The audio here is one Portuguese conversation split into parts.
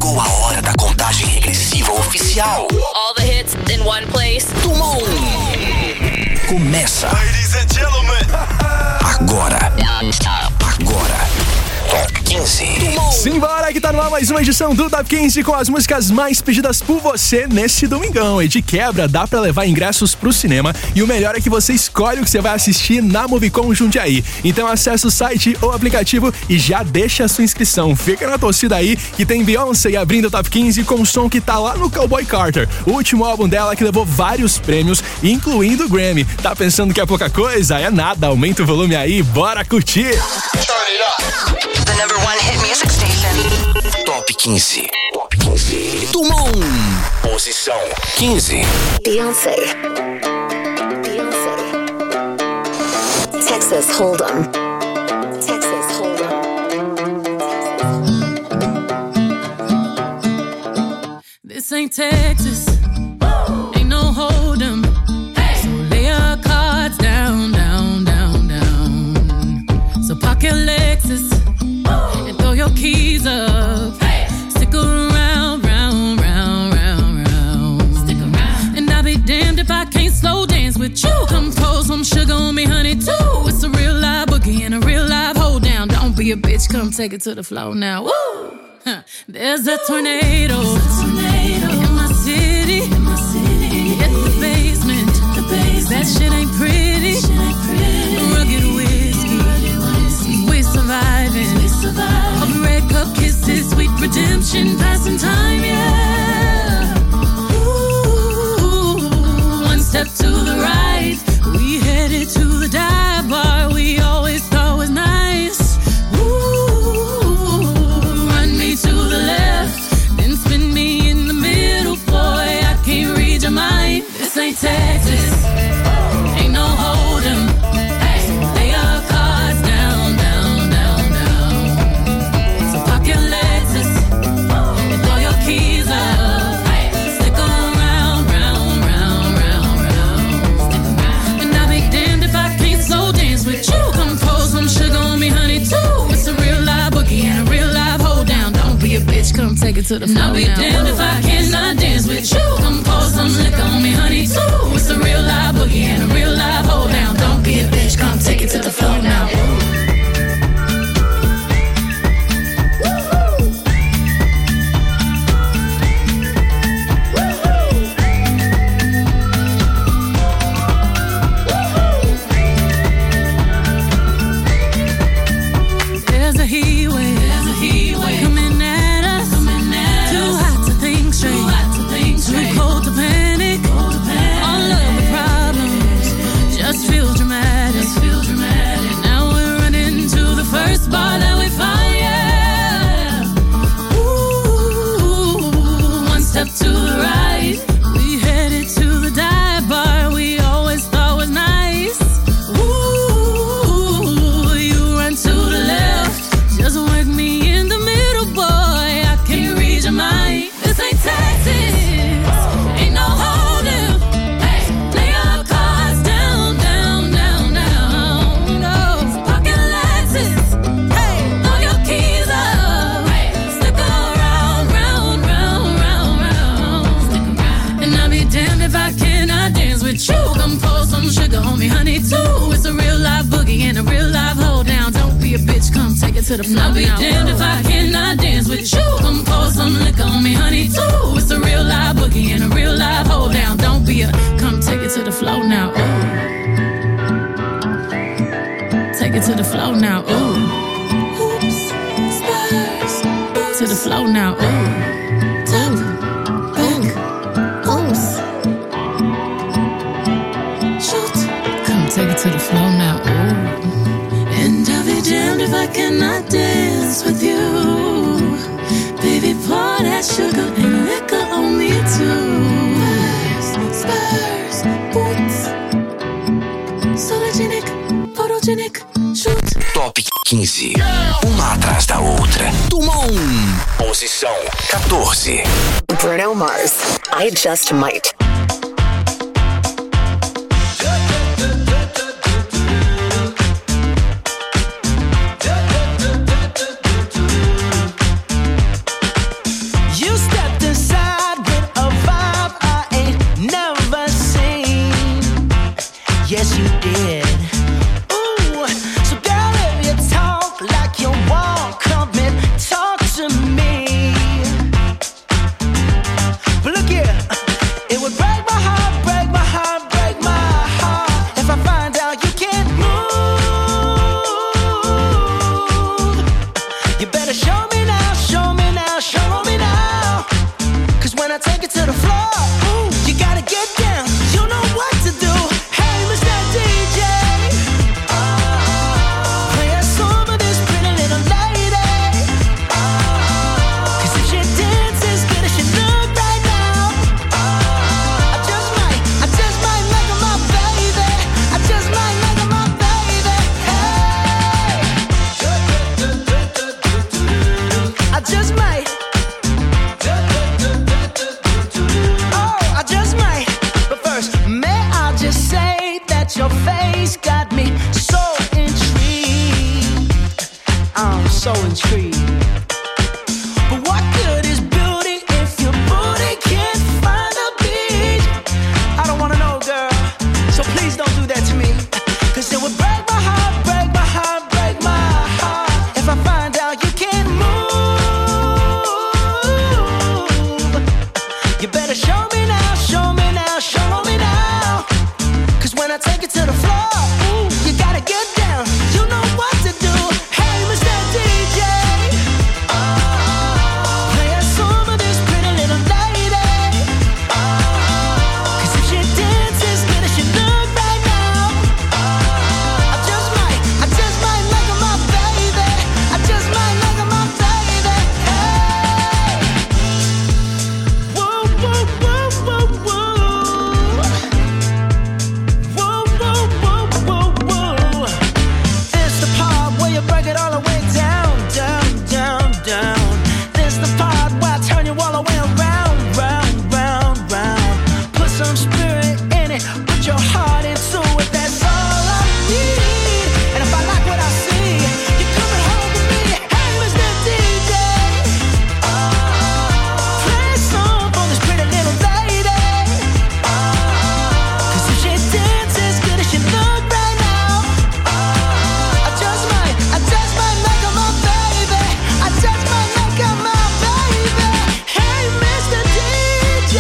Chegou a hora da contagem regressiva oficial. All the hits in one place. Tumon. Começa. Ladies and gentlemen. Agora. Top 15. Simbora, que tá no ar mais uma edição do Top 15 com as músicas mais pedidas por você nesse domingão. E de quebra, dá pra levar ingressos pro cinema. E o melhor é que você escolhe o que você vai assistir na Movicon Jundiaí. Então acessa o site ou aplicativo e já deixa a sua inscrição. Fica na torcida aí que tem Beyoncé abrindo o Top 15 com o som que tá lá no Cowboy Carter, o último álbum dela que levou vários prêmios, incluindo o Grammy. Tá pensando que é pouca coisa? É nada, aumenta o volume aí, bora curtir! The number one hit music station. Top 15. Top 15. Tumon. Posição 15. Beyoncé. Texas Hold'em. This ain't Texas. Ain't no Hold'em. So lay your cards down, down, down, down. So park your Lexus and throw your keys up. Stick around, round, round, round, round. Stick around. And I'll be damned if I can't slow dance with you. Come pour some sugar on me, honey, too. It's a real live boogie and a real live hold down. Don't be a bitch, come take it to the floor now. Woo! There's a tornado in my city. Hit the basement. That shit ain't pretty. Rugged whiskey. We surviving. Of red cup kisses, sweet redemption, passing time, yeah. Ooh, one step to the right. We headed to the dive bar we always thought was nice. To the left, then spin me in the middle, boy, I can't read your mind. This ain't Texas, ain't no Hold'em. Lay your cards down, down, down, down. So park your Lexus and throw your keys up. Stick around, round, round, round, round. And I'll be damned if I can't slow dance with you. Come pour some sugar on me, honey, too. It's a real live boogie and a real live hold down. Don't be a bitch, come take it to the floor. I'll be damned if I cannot dance with you. Come pour some liquor on me, honey, too. It's a real live boogie and a real live hold down. Don't be a bitch, come take it to the floor now. There's a heat wave coming at us. Too hot to think straight. Too cold to panic. All of the problems just feel dramatic. Now we're running to the first bar that we find, yeah. Ooh, one step to the right. We headed to the dive bar we always thought was nice. Ooh, you run to the left. Just work me in the middle, boy, I can't read your mind. This ain't Texas, ain't no Hold'em. Lay your cards down, down, down, down. No, pocket Lexus, throw your keys up. Stick around, round, round, round, round. And I'll be damned if I cannot dance with you. Come pour some sugar on me, honey, too. It's a real live boogie and a real live hold down. Don't be a bitch, come take it to the floor. I'll be damned if I cannot dance with you. Come pour some liquor on me, honey, too. It's a real live boogie and a real live hold down. Don't be a, come take it to the floor now. Ooh. Take it to the floor now. Ooh. Hoops, spurs, to the floor now. Ooh. Top, back, oops. Shoot, come take it to the floor now. Ooh. And I'll be damned if I cannot dance with you. Baby, pour that sugar and liquor on me too. Spurs, boots, sologenic, photogenic, shoot. Top 15. Uma atrás da outra. Tumon. Posição 14. Bruno Mars. I Just Might. You show me now, show me now, show me now. 'Cause when I take it to the floor, ooh, you gotta get down. You know what to do. Hey, Mr. DJ, play a song of this pretty little lady. 'Cause if she dances as good as she look right now, I just might make her my baby. I just might make her my baby. Hey, I just might. Oh, I just might. But first, may I just say that your face got me so intrigued. I'm so intrigued. But what good is beauty if your booty can't find a beach? I don't wanna know, girl, so please don't do that to me. 'Cause it would break my heart, break my heart, break my heart if I find out you can't move. You better show me now, show me now, show me now. 'Cause when I take it to the floor, ooh, you gotta get down. You know what to do. Hey, Mr. DJ, play a song of this pretty little lady. 'Cause if she dances as good as she look right now, I just might make her my baby. I just might make her my baby. Hey, whoa, whoa, whoa, whoa, whoa. Whoa, whoa, whoa, whoa, whoa. This the part where you break it all the way down, down, down, down. This the part where I turn you all the way around, round, round, round. Put some spirit in it, put your heart into it. That's all I need. And if I like what I see, you're coming home with me. Hey, Mr. DJ, play a song for this pretty little lady. 'Cause if she dances as good as she look right now, I just might make her my baby. I just might make her my baby. Hey, Mr. DJ,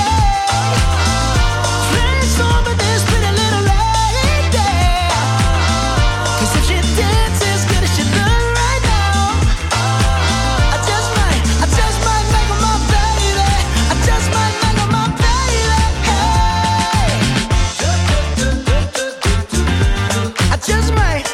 play a song for this pretty little lady. 'Cause if she dances as good as she look right now, I just might make her my baby. I just might make her my baby. Hey, I just might.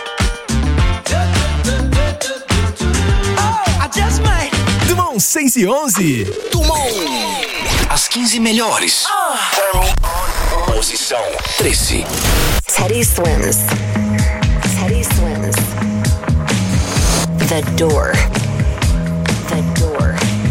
Oh, I just might. Dumont 611. Dumont. As 15 melhores. Posição 13. Teddy Swims. Teddy Swims. The Door. The Door.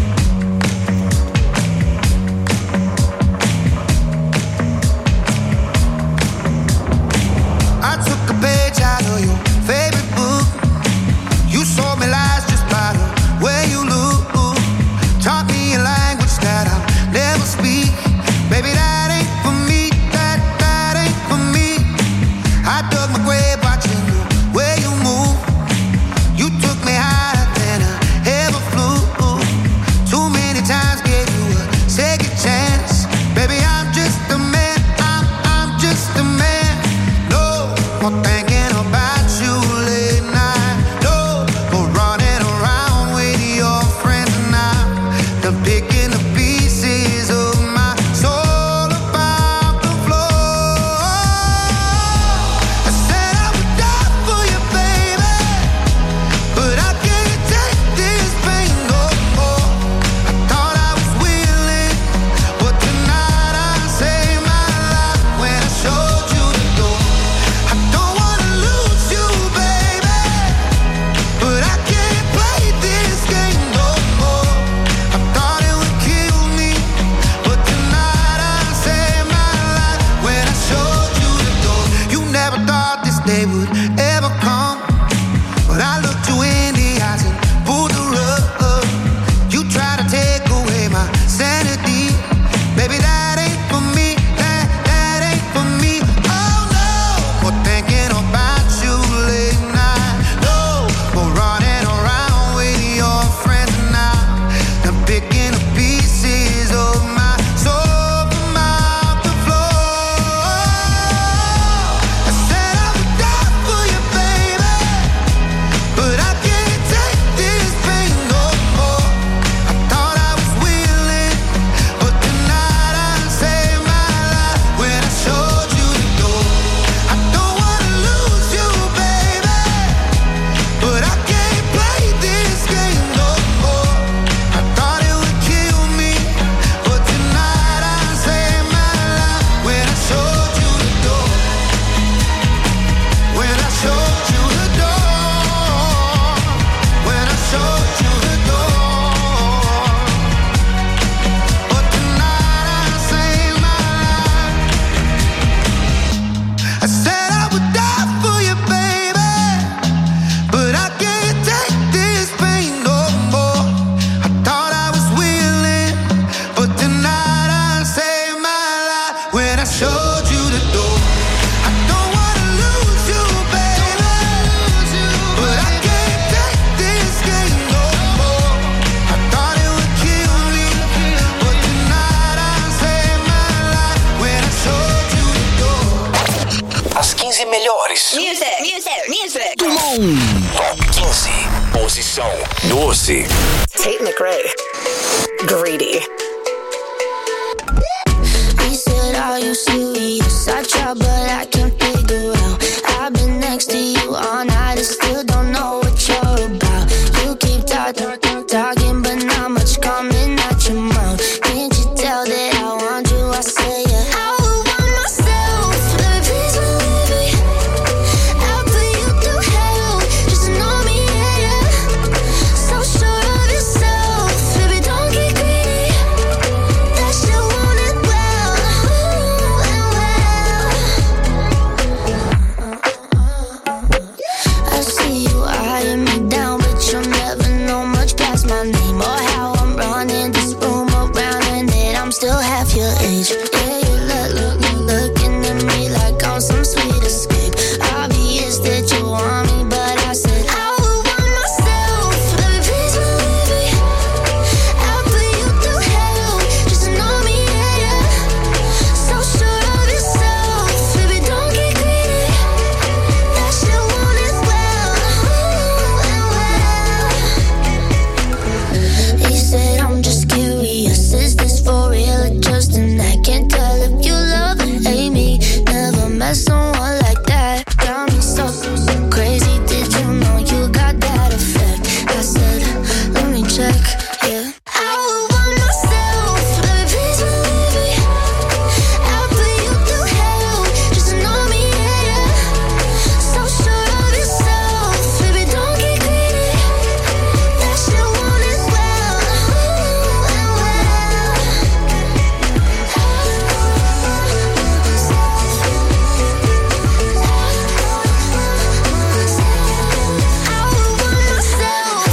I took a page out of your favorite book. You sold me lies just by the way you look. Taught me a language that I'll never speak. Baby, that ain't for me. That ain't for me. I dug my grave watching the way you move. You took me higher than a Top 15. Posição 12. Tate McRae. Greedy. He said, are you serious? I try, but I can't figure out. I've been next to you all night and still don't know what you're about. You keep talking, but not much coming out your mouth. Can't you tell that I want you? I say yeah. I would want myself. Baby, please believe me. I'll put you through hell just to know me, yeah, yeah. So sure of yourself, baby, don't get greedy. That shit want it well, and well. I see you eyeing me down, but you'll never know much past my name or how I'm running this room around and that I'm still half your age. Yeah, you looking at me like I'm some sweet escape. Obvious that you want me, but I said I would want myself. Baby, please believe me. I'll put you through hell just to know me, yeah, yeah. So sure of yourself, baby, don't get greedy. That shit want it well, and well. He said, I'm just curious, is this for real or just an act? Can't tell if you love or hate me. Never met someone like that. Got me so crazy, did you know you got that effect? I said, let me check, yeah. I would want myself, baby, please believe me. I'll put you through hell just to know me, yeah, yeah. So sure of yourself, baby, don't get greedy. That shit want it well, and well. I would want myself.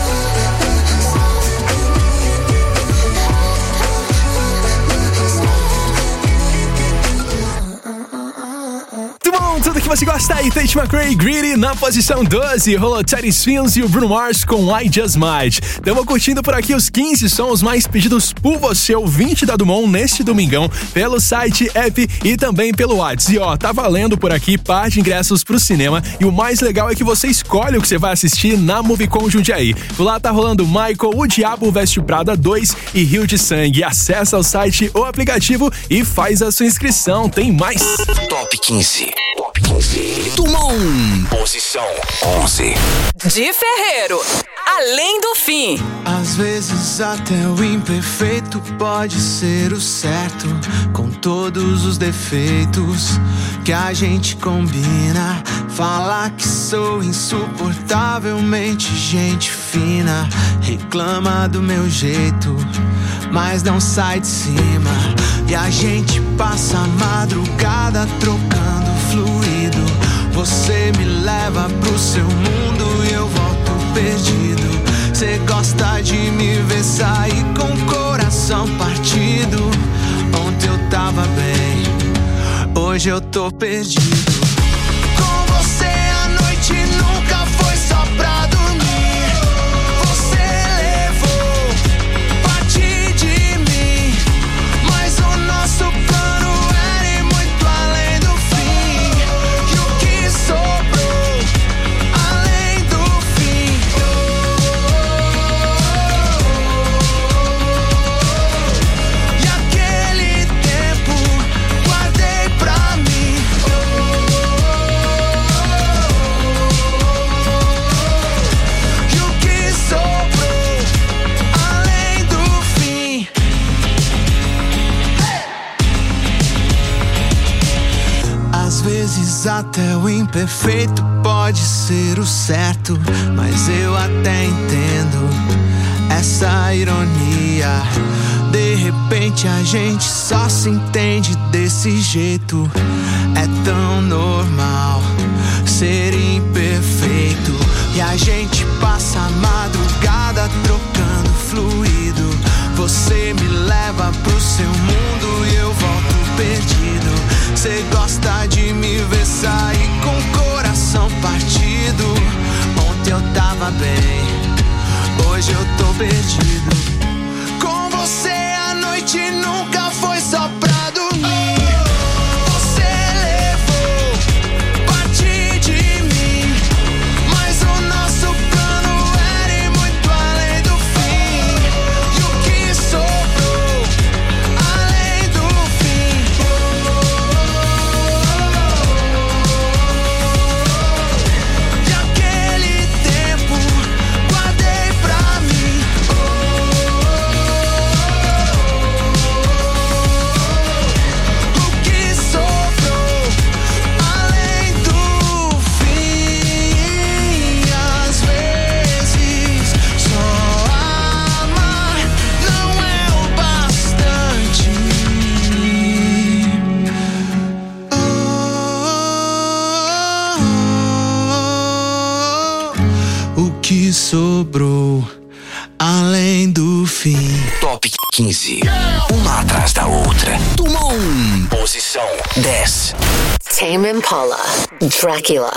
Muito bom, tudo que você gosta aí, Tate McRae, Greedy, na posição 12, rolou Teddy Swims e o Bruno Mars com I Just Might. Tamo curtindo por aqui os 15 sons mais pedidos por você, ouvinte da Dumont, neste domingão, pelo site, app e também pelo WhatsApp. E ó, tá valendo por aqui par de ingressos pro cinema e o mais legal é que você escolhe o que você vai assistir na Movicon Jundiaí. Por lá tá rolando Michael, O Diabo Veste o Prada 2 e Rio de Sangue. Acessa o site ou aplicativo e faz a sua inscrição, tem mais. Top 15. Top 15. Dumont. Posição 11. De Ferreiro, Além do Fim. Às vezes até o imperfeito pode ser o certo, com todos os defeitos que a gente combina. Falar que sou insuportavelmente gente fina, reclama do meu jeito, mas não sai de cima. E a gente passa a madrugada trocando fluido. Você me leva pro seu mundo e eu volto perdido. Cê gosta de me ver sair com o coração partido. Ontem eu tava bem, hoje eu tô perdido. Com você a noite nunca foi só pra dormir. Você levou parte de mim, mas o nosso plano era ir muito além do fim. E o que sobrou além do fim? E aquele tempo guardei pra mim. E o que sobrou além do fim? Às vezes até o imperfeito pode ser o certo, mas eu até entendo essa ironia. De repente a gente só se entende desse jeito. É tão normal ser imperfeito. E a gente passa a madrugada trocando fluido. Você me leva pro seu mundo e eu volto perdido. Cê gosta de me ver sair com o coração partido. Ontem eu tava bem, hoje eu tô perdido. Com você a noite nunca foi só pra dormir. Você levou parte de mim, além do fim. Top 15. Uma atrás da outra. Dumont. Posição 10. Tame Impala, Dracula.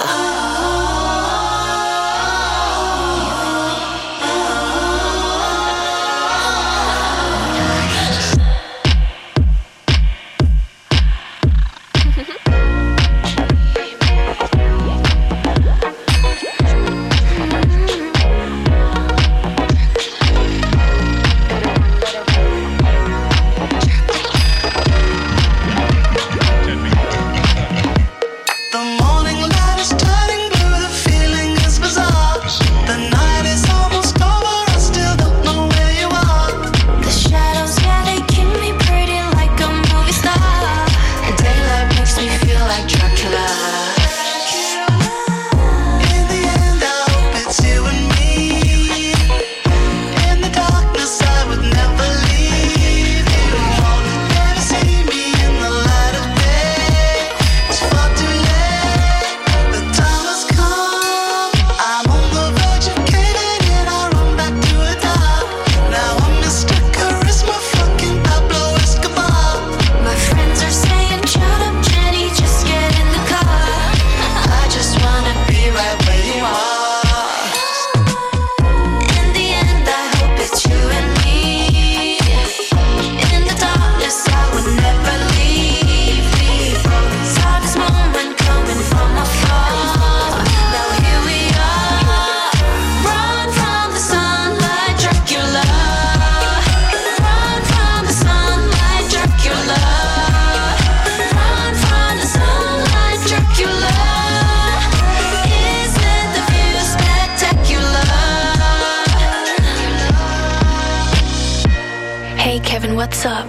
What's up?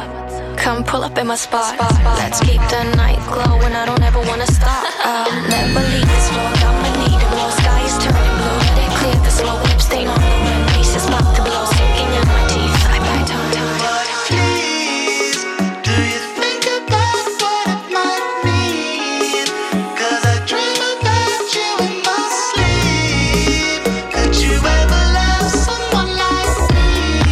Come pull up in my spot. Let's keep the night glowing. I don't ever wanna stop. I'll never leave this road. I'ma need it more. Sky is turning blue. Let it clear the slow lip stain on the rim. Pieces about to blow. Sinking in my teeth. I bite on time. Please, do you think about what it might mean? 'Cause I dream about you in my sleep. Could you ever love someone like me?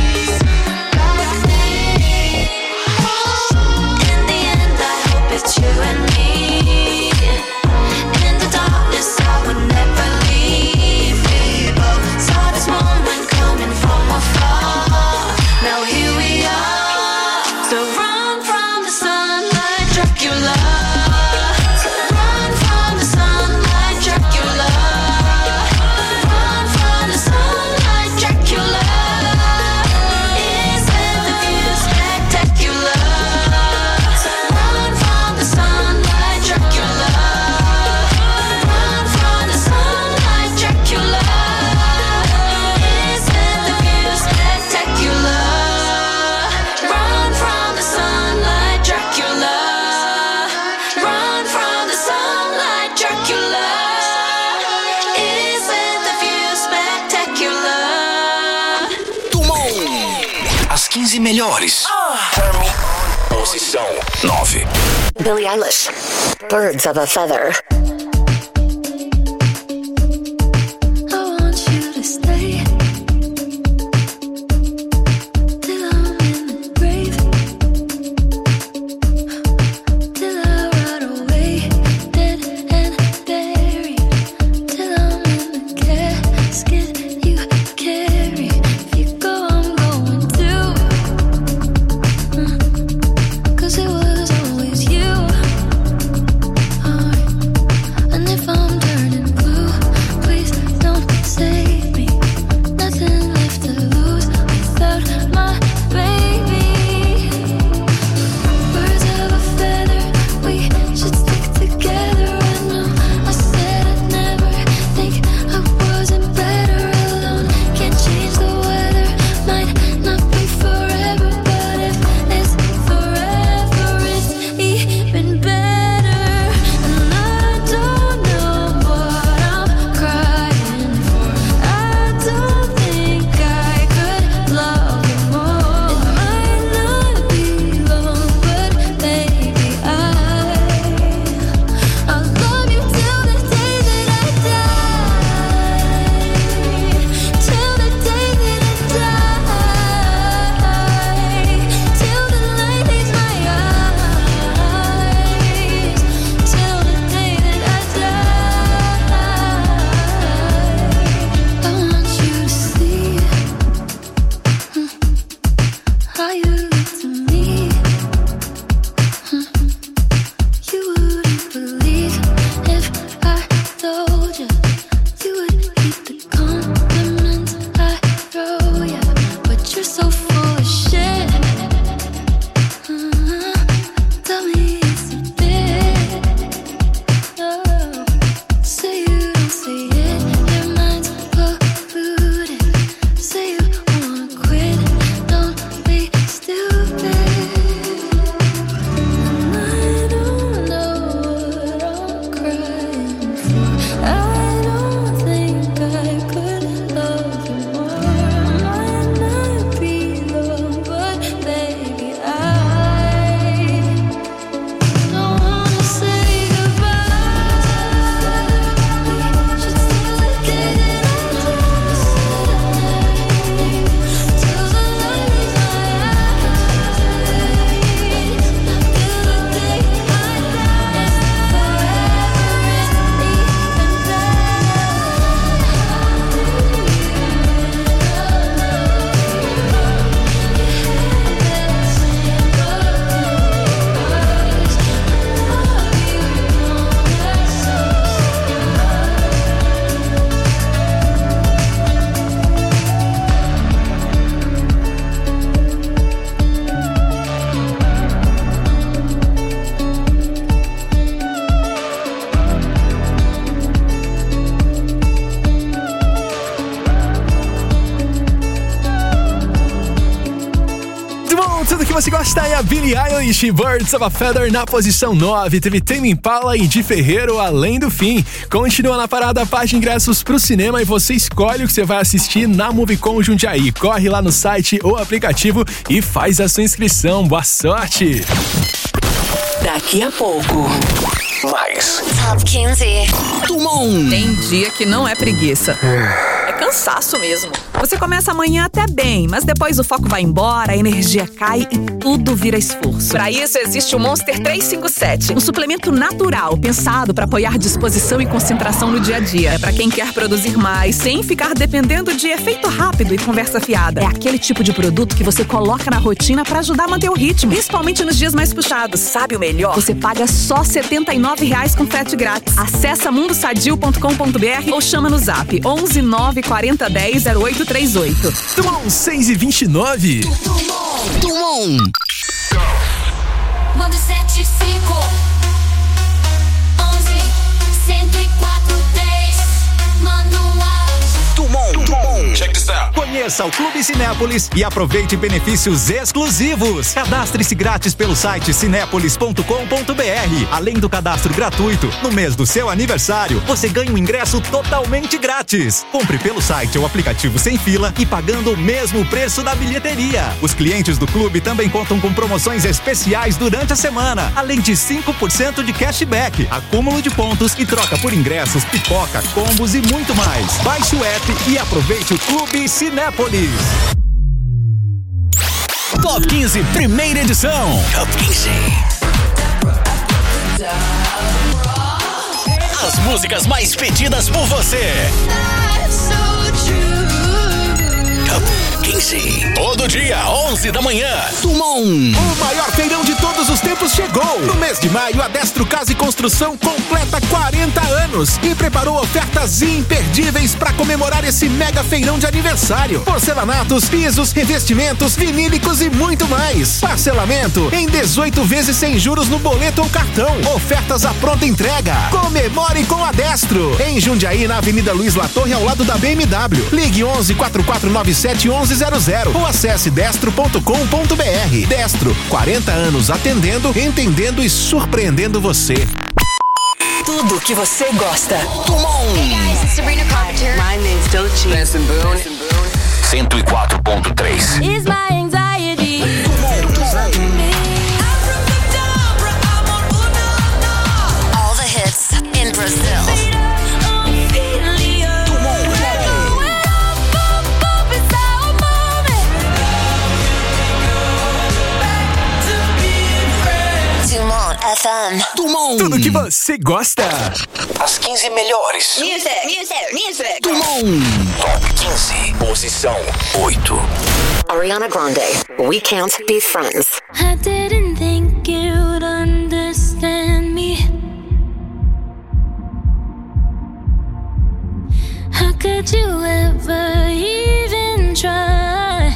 It's you and me. In the darkness, I would never leave. We both saw this moment coming from afar. Now here we are. So run from the sun like Dracula. Run from the sun like Dracula. Run from the sun like Dracula. Isn't the view spectacular? As 15 melhores. Posição 9. Billie Eilish, Birds of a Feather. com tudo que você gosta é a Billie Eilish, Birds of a Feather na posição 9. Teve Tame Impala e Di Ferreiro, Além do Fim. Continua na parada a parte de ingressos pro cinema e você escolhe o que você vai assistir na Movicon Jundiaí. Corre lá no site ou aplicativo e faz a sua inscrição. Boa sorte! Daqui a pouco. Mais. Top 15. Tumon. Tem dia que não é preguiça. É cansaço mesmo. Você começa amanhã até bem, mas depois o foco vai embora, a energia cai e tudo vira esforço. Para isso existe o Monster 357, um suplemento natural pensado para apoiar disposição e concentração no dia a dia. É para quem quer produzir mais, sem ficar dependendo de efeito rápido e conversa fiada. É aquele tipo de produto que você coloca na rotina para ajudar a manter o ritmo, principalmente nos dias mais puxados. Sabe o melhor? Você paga só R$ 79 com frete grátis. Acesse mundosadio.com.br ou chama no zap 11 9 40 10 0838. Tumon 6h29. Tumon. 975 11 104 10 Manual. Tumon. Check this out. Conheça o Clube Cinépolis e aproveite benefícios exclusivos. Cadastre-se grátis pelo site cinépolis.com.br. Além do cadastro gratuito, no mês do seu aniversário, você ganha um ingresso totalmente grátis. Compre pelo site ou aplicativo sem fila e pagando o mesmo preço da bilheteria. Os clientes do clube também contam com promoções especiais durante a semana, além de 5% de cashback, acúmulo de pontos e troca por ingressos, pipoca, combos e muito mais. Baixe o app e aproveite o Clube Cinépolis. Top 15, primeira edição. Top 15. As músicas mais pedidas por você. Top 15. Todo dia, 11 da manhã. Tumon. O maior feirão de todos os tempos chegou. No mês de maio, a Destro Casa e Construção completa 40 anos e preparou ofertas imperdíveis para comemorar esse mega feirão de aniversário. Porcelanatos, pisos, revestimentos, vinílicos e muito mais. Parcelamento em 18 vezes sem juros no boleto ou cartão. Ofertas à pronta entrega. Comemore com a Destro. Em Jundiaí, na Avenida Luiz Latorre, ao lado da BMW. Ligue 11 4497 1100 ou acesse destro.com.br. Destro, 40 anos atendendo, entendendo e surpreendendo você. Tudo que você gosta. Tumon. Hey guys, it's Sabrina Carpenter. My name's Doechii. Benson Boone. 104.3. Is my anxiety. All the hits in Brazil. Tumon FM. Tumon. Tudo que você gosta. As 15 melhores. Music. Tumon. Top 15. Posição 8. Ariana Grande, We Can't Be Friends. I didn't think you'd understand me. How could you ever even try?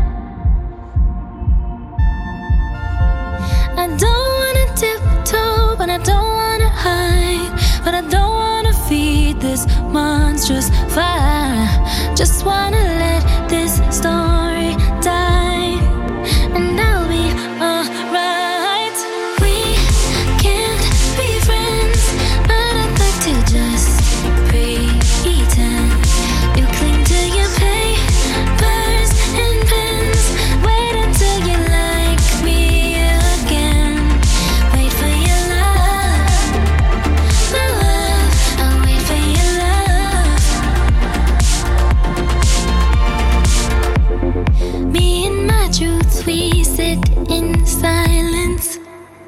I don't wanna tiptoe, but I don't wanna hide. But I don't wanna feed this monstrous fire. Just wanna let this story die, and I'll be alright. We can't be friends, but I'd like to just pretend. You cling to your papers and pens. Wait until you like me again. Wait for your love, my love. I'll wait for your love. Me and my truth, we sit in silence.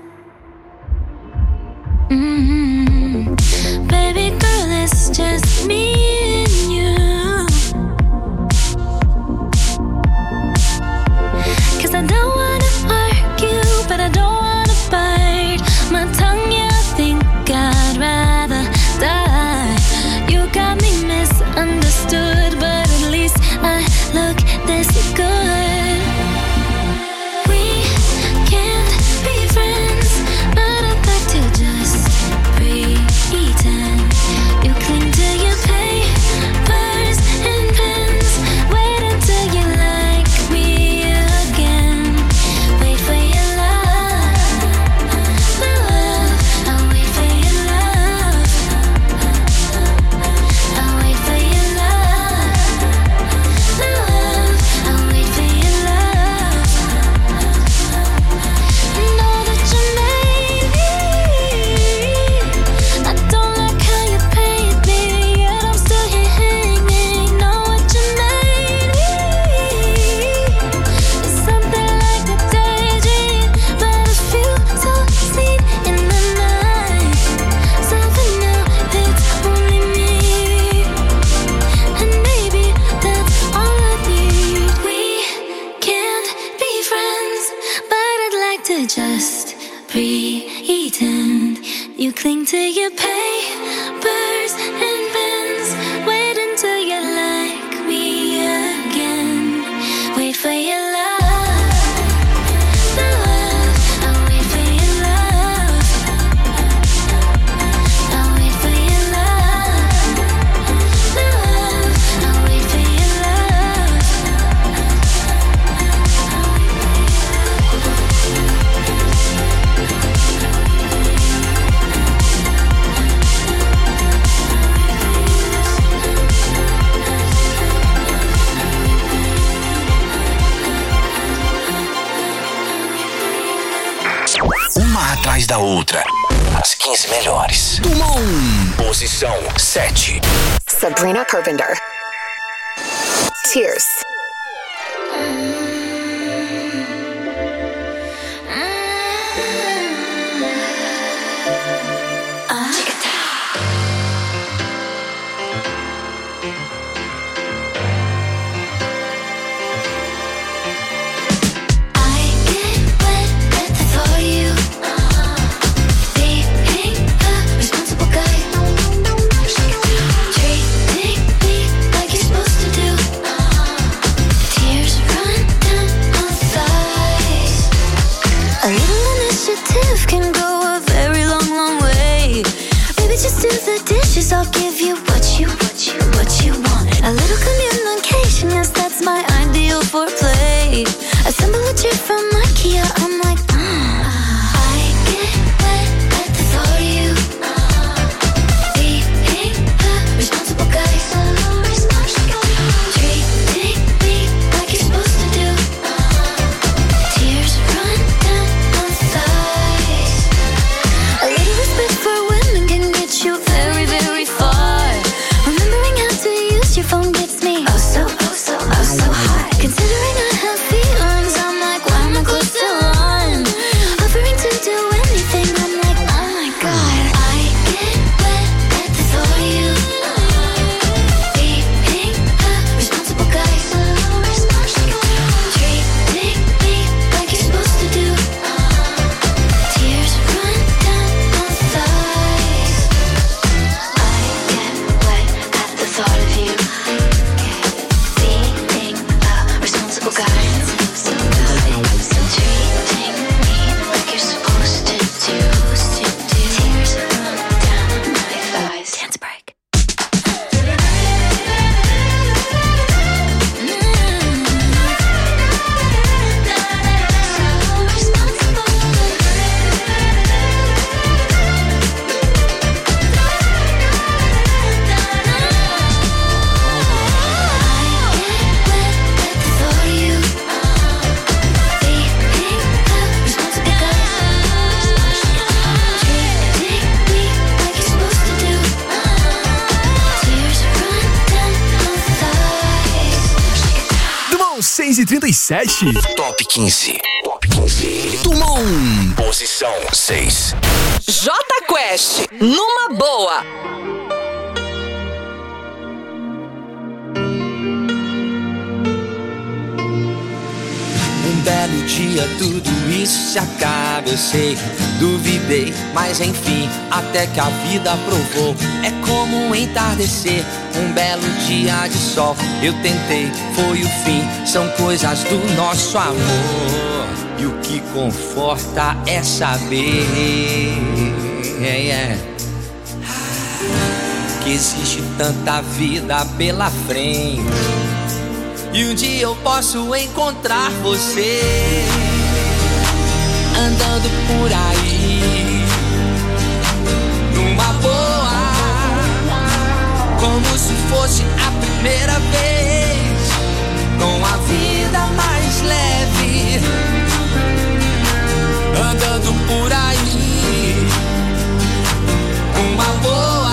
Baby girl, it's just me and you. 'Cause I don't wanna argue, but I don't wanna bite my tongue. Yeah, I think I'd rather die. You got me misunderstood, but at least I look this good. We can't be friends. pretend. You cling to your papers and pens. Wait until you like me again. Wait for your love. Uma atrás da outra. As 15 melhores. Tumon. Posição 7. Sabrina Carpenter. Tears. I'll give you what you want. A little communication, yes, that's my ideal foreplay. Assemble a chair from IKEA, I'm like, I get wet at the thought of you. Being a responsible guy. Treating me like you're supposed to do. Tears run down my thighs. A little respect for women can get you very, very far. Remembering how to use your phone gets me oh so high. Considering I have feelings, I'm like, why am I close to one? Offering to do anything, I'm like, oh my god. I get wet at the thought of you. Being a responsible guy. Treating me like you're supposed to do. Tears run down my thighs. I get wet at the thought of you. Being a responsible guy. Treating me like you're supposed to do. Tears run down my thighs. Dance break. Tumon 6h37. Top 15. Top 15. Tumon. Posição 6. Jota Quest, numa boa. Um belo dia tudo isso se acaba, eu sei. Duvidei, mas enfim, até que a vida provou. É como um entardecer, um belo dia de sol. Eu tentei, foi o fim, são coisas do nosso amor. E o que conforta é saber que existe tanta vida pela frente. E um dia eu posso encontrar você andando por aí numa boa, como se fosse a primeira vez, com a vida mais leve, andando por aí numa boa,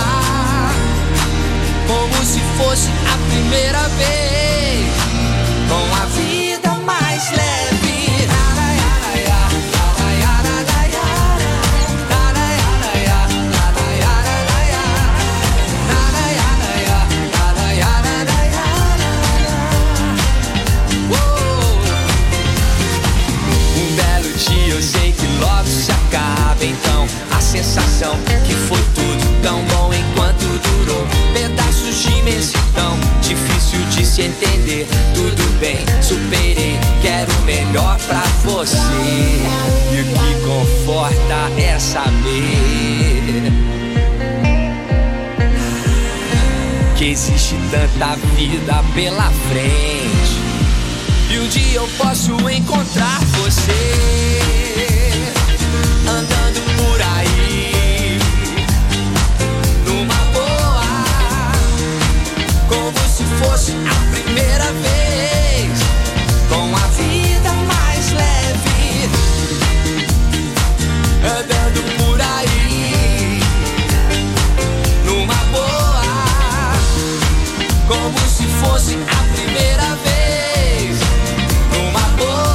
como se fosse a primeira vez, com a vida mais leve. você. E o que conforta é saber que existe tanta vida pela frente. E um dia eu posso encontrar você andando por aí, numa boa, como se fosse a primeira vez, com a vida mais leve, andando por aí, numa boa, como se fosse a primeira vez, numa boa.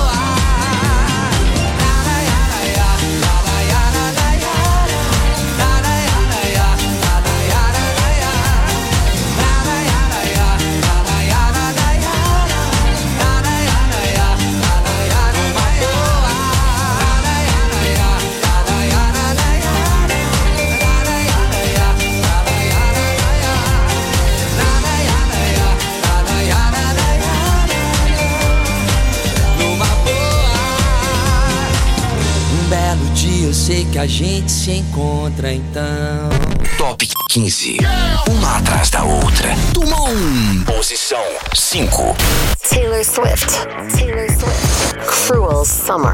Eu sei que a gente se encontra então. Top 15. Uma atrás da outra. Tumon. Posição 5. Taylor Swift. Cruel Summer.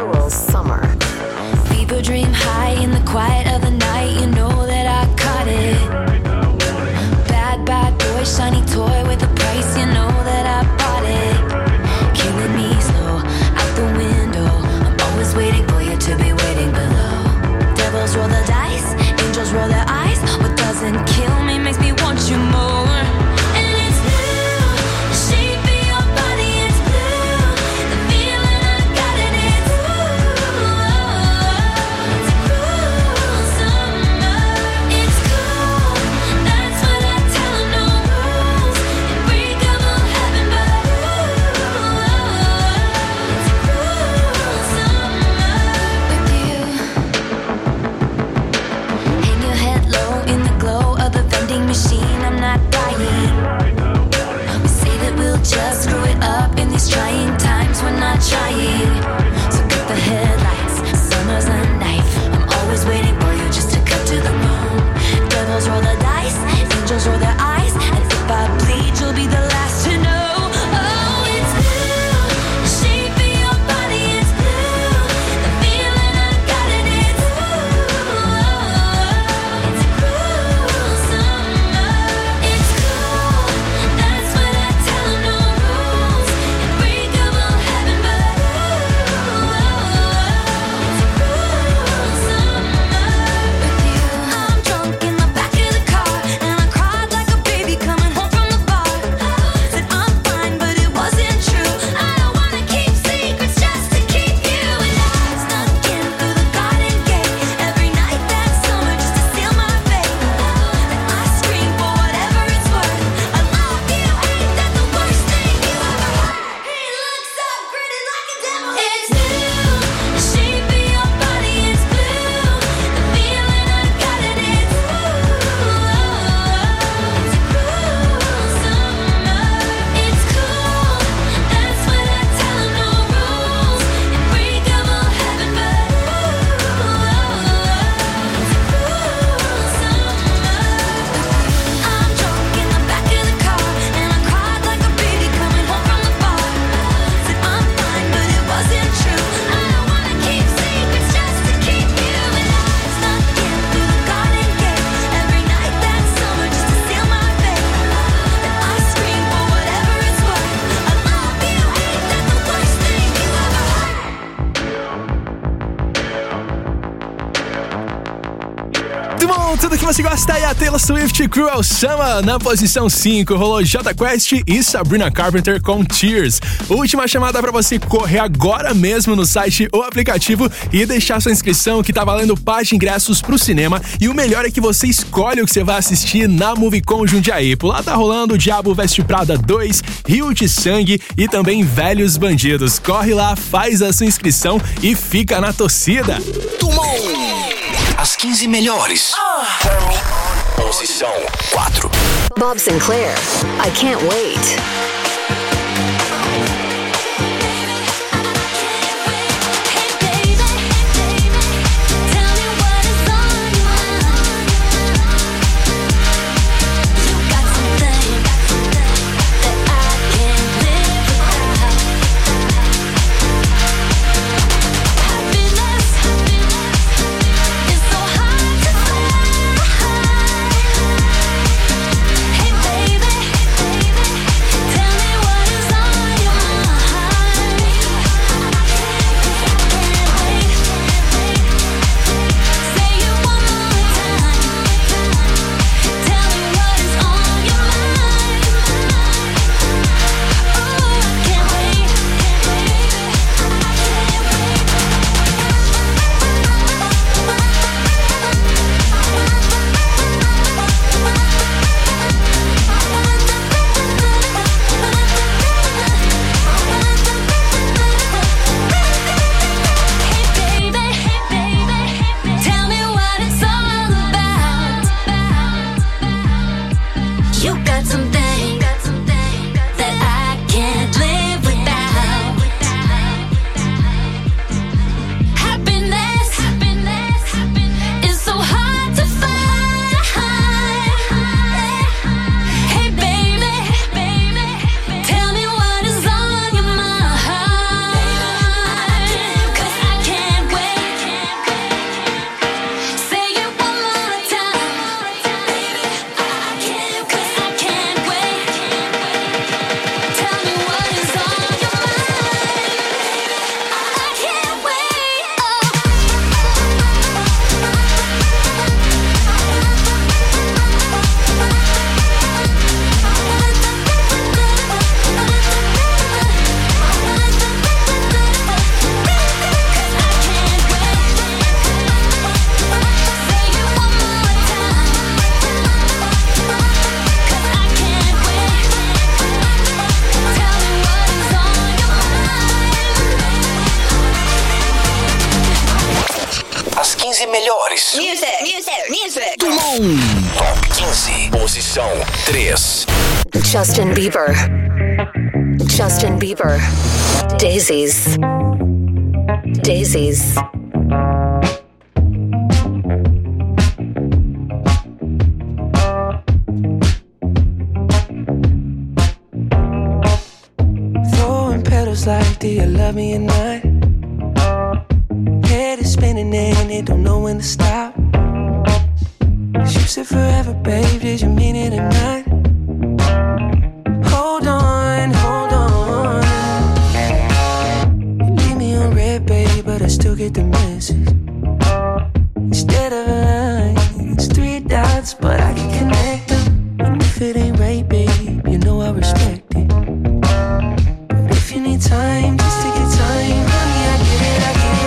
People dream high in the quiet of the night. You know that I caught it. Bad boy, shiny toy with a price. You know that I bought it. Killing me slow, out the window. I'm always waiting for you to be waiting below. Devils roll the dice, angels roll their eyes. What doesn't kill me makes me want you more. And it's blue, the shape of your body is blue. The feeling I got in it, it's a cruel summer. It's cool, that's what I tell them, no rules. Unbreakable heaven, but it's a cruel summer with you. Hang your head low in the glow of the vending machine. I'm not dying. We say that we'll just screw it up in these trying times. We're not trying. So cut the headlights. Summer's a knife. I'm always waiting for you just to cut to the bone. Devils roll the dice. Angels roll their eyes. And if I bleed, you'll be the last to know. Oh, it's blue. The shape of your body is blue. The feeling I got in it, it's a cruel summer. It's cool, that's what I tell them, no rules. Unbreakable heaven, but it's a cruel summer with you. I'm drunk in the back of the car, and I cried like a baby coming home from the bar. Said I'm fine, but it wasn't true. I don't wanna keep secrets just to keep you. And I snuck in through the garden gate every night that summer just to seal my fate. Then I scream for whatever it's worth. I love you, ain't that the worst thing you ever heard? He looks up, grinning like a devil. It's blue, the shape of your body is blue. The feeling I got in it, it's a cruel summer. It's cool, that's what I tell them, no rules. Unbreakable heaven, but it's a cruel summer. I'm drunk in the back of the car, and I cried like a baby coming home from the bar. Said I'm fine, but it wasn't true. I don't wanna keep secrets just to keep you. And I snuck in through the garden gate every night that summer just to seal my fate. Then I scream for whatever it's worth. I love you, ain't that the worst thing you ever heard? Tumon, tudo que você gosta aí, a Taylor Swift, Cruel Summer. Na posição 5, rolou Jota Quest e Sabrina Carpenter com Tears. Última chamada pra você correr agora mesmo no site ou aplicativo e deixar sua inscrição, que tá valendo par de ingressos pro cinema. E o melhor é que você escolhe o que você vai assistir na Movicon Jundiaí. Por lá tá rolando O Diabo Veste Prada 2, Rio de Sangue e também Velhos Bandidos. Corre lá, faz a sua inscrição e fica na torcida. Tumon. As 15 melhores. Posição 4. Bob Sinclair. I Can't Wait. 15 melhores. Music. Dumont. Top 15. Posição 3. Justin Bieber. Daisies. Throwing petals like, do you love me or not? Head is spinning and it don't know when to stop. You said forever, babe, did you mean it or not? Hold on. You leave me on red, babe, but I still get the message. Instead of a line, it's 3 dots, but I can connect them. And if it ain't right, babe, you know I respect it. But if you need time, just take your time, honey, I get it.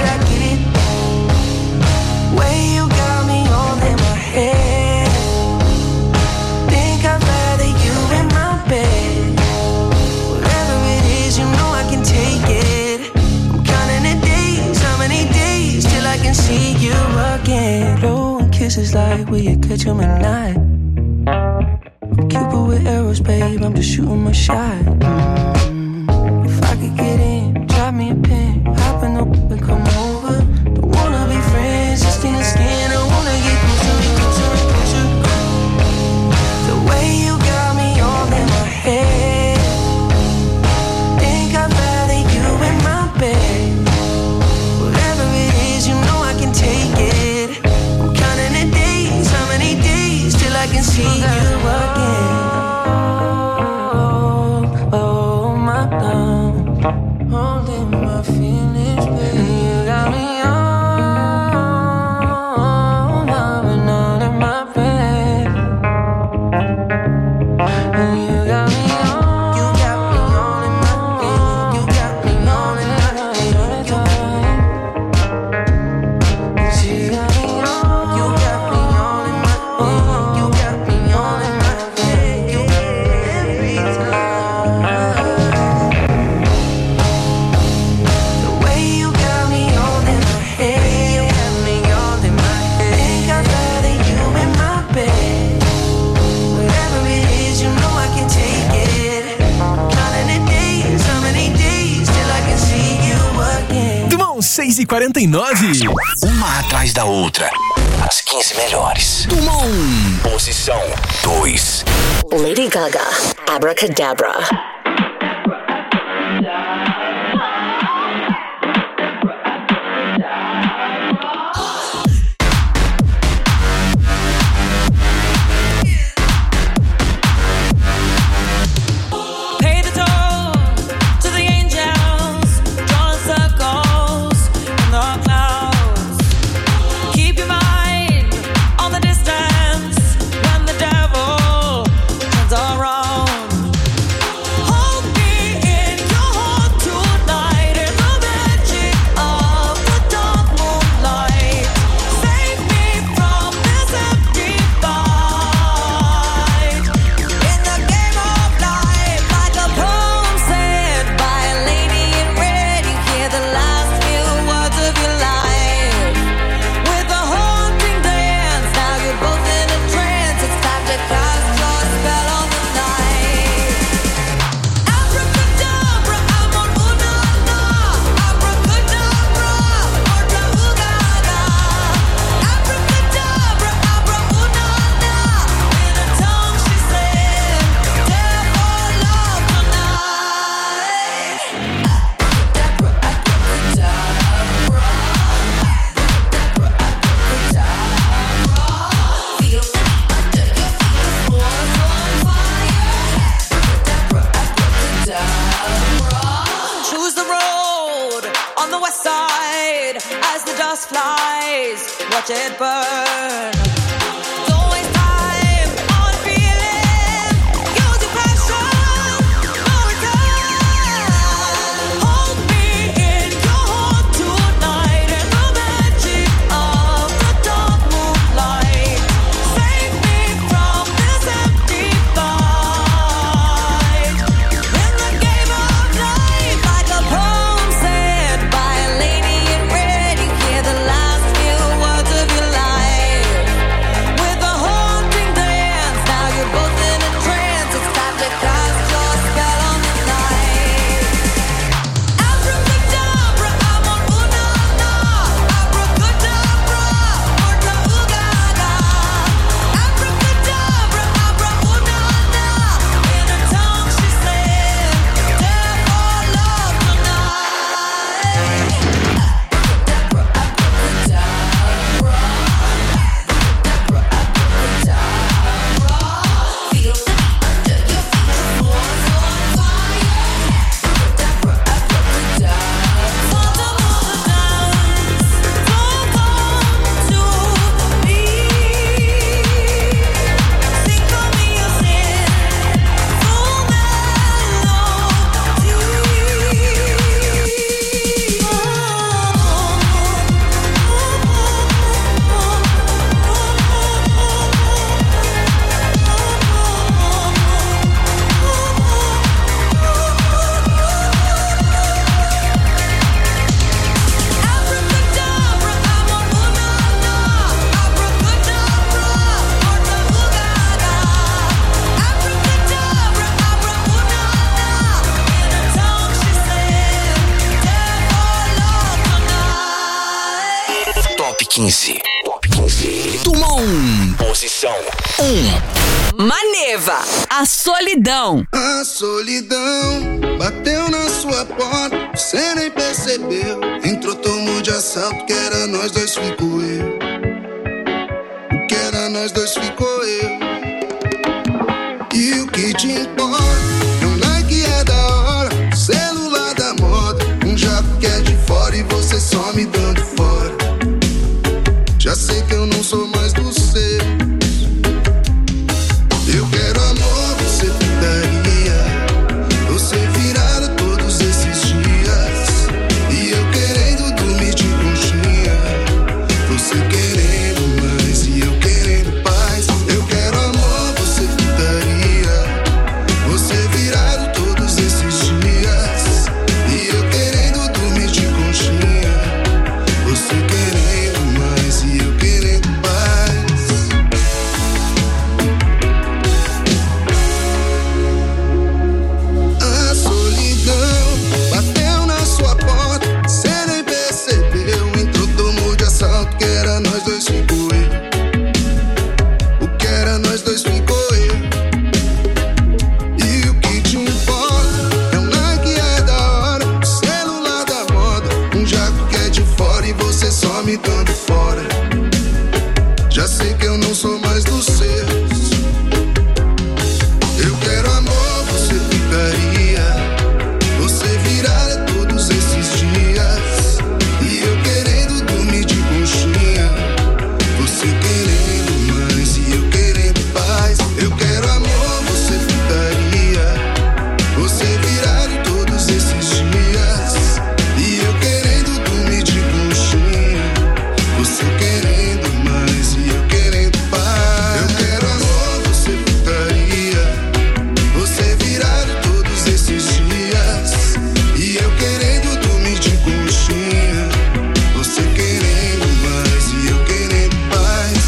Way you got me all in my head. Think I'd rather you in my bed. Whatever it is, you know I can take it. I'm counting the days, how many days till I can see you again. Blowing kisses like, will you catch 'em at night? I'm Cupid with arrows, babe, I'm just shooting my shot. If I could get in, drop me a pin, hop in the and come over. Don't wanna be friends, just skin to skin. I wanna get closer. The way you got me all in my head. Think I'd rather you in my bed. Whatever it is, you know I can take it. I'm counting the days, how many days till I can see you again. Oh my love, holding my feelings, baby. You got me all loving all in my bed. You got me all in my bed. You got me all in my bed. You got me all in my bed. You got me all in my bed. Every time. The way you got me all in my head. You got me all in my head. Think I'd rather you in my bed. Whatever it is, you know I can take it. Counting the days, how many days till I can see you again. Dumont, 6h49. Uma atrás da outra. As 15 melhores. Dumont. Posição 2. Lady Gaga. Abracadabra. Pay the toll to the angels, drawing circles in the clouds. Keep your mind on the distance when the devil turns around. Hold me in your heart tonight in the magic of the dark moonlight. Save me from this empty fight. In the game of life, like a poem said by a lady in red, you hear the last few words of your life. With a haunting dance, now you're both in a trance. It's time to cast your spell on the night. Abracadabra, amor, una, na. Abracadabra, otra ugada. Abracadabra, abra, una, na. In a tongue she said, devil love tonight. Choose the road on the west side as the dust flies. Watch it burn. Don't waste time on feeling. Use your passion. No return. Hold me in your heart tonight in the magic of the dark moonlight. Save me from this empty fight. In the game of life, like a poem said by a lady in red, you hear the last few words of 15. Top 15. Dumont. Posição 1. Maneva, a solidão. A solidão bateu na sua porta, você nem percebeu. Entrou, tomou de assalto, que era nós dois, ficou eu. O que era nós dois, ficou eu. E o que te importa? É um Nike é da hora, celular da moda, um jato que é de fora e você só me dando fora. Já sei que eu não sou mais do seu. Eu quero amor, você putaria, você virada todos esses dias, e eu querendo dormir de conchinha, você querendo mais e eu querendo paz. Eu quero amor, você putaria, você virado todos esses dias, e eu querendo dormir de conchinha, você querendo mais e eu querendo paz. A solidão bateu na sua porta, cê nem percebeu. Entrou, tomou de assalto, que era nós dois, ficou eu. O que era nós dois, ficou eu. E o que te importa? É um Nike é da hora, um celular da moda, um jato que é de fora e você só me dando fora. Já sei que eu não sou mais dos seus. Eu quero amor, você ficaria, você virada todos esses dias, e eu querendo dormir de conchinha, você querendo mais e eu querendo paz. Eu quero amor, você ficaria, você virada todos esses dias, e eu querendo dormir de conchinha, você querendo mais e eu querendo paz. Eu quero amor, você ficaria, você virado todos esses dias, e eu querendo dormir de conchinha, você querendo mais e eu querendo paz.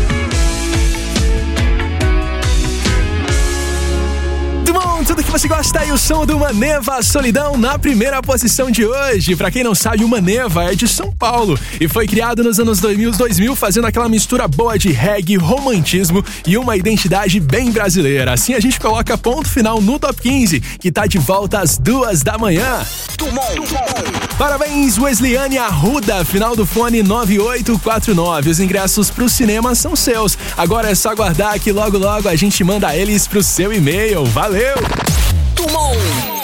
Dumont, tudo que você gosta e o som do Maneva, Solidão, na primeira posição de hoje. Pra quem não sabe, o Maneva é de São Paulo e foi criado nos anos 2000, fazendo aquela mistura boa de reggae, romantismo e uma identidade bem brasileira. Assim a gente coloca ponto final no Top 15, que tá de volta às 2 da manhã. Parabéns, Wesleyane Arruda, final do fone 9849. Os ingressos pro cinema são seus. Agora é só aguardar que logo logo a gente manda eles pro seu e-mail. Valeu! Dumont.